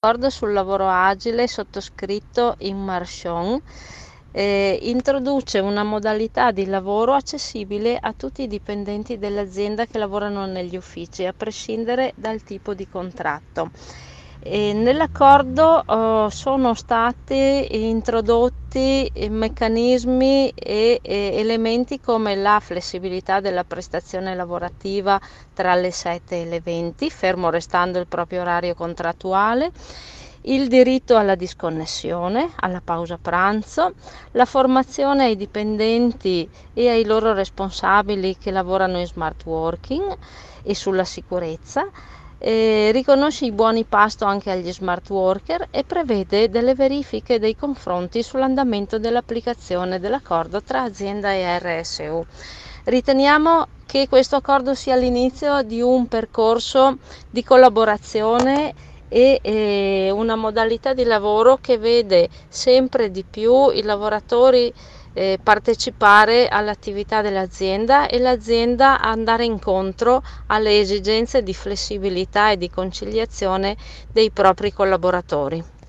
L'accordo sul lavoro agile sottoscritto in Marchon introduce una modalità di lavoro accessibile a tutti i dipendenti dell'azienda che lavorano negli uffici, a prescindere dal tipo di contratto. Nell'accordo sono stati introdotti meccanismi e elementi come la flessibilità della prestazione lavorativa tra le 7 e le 20, fermo restando il proprio orario contrattuale, il diritto alla disconnessione, alla pausa pranzo, la formazione ai dipendenti e ai loro responsabili che lavorano in smart working e sulla sicurezza, riconosce i buoni pasto anche agli smart worker e prevede delle verifiche dei confronti sull'andamento dell'applicazione dell'accordo tra azienda e RSU. Riteniamo che questo accordo sia l'inizio di un percorso di collaborazione e una modalità di lavoro che vede sempre di più i lavoratori partecipare all'attività dell'azienda e l'azienda andare incontro alle esigenze di flessibilità e di conciliazione dei propri collaboratori.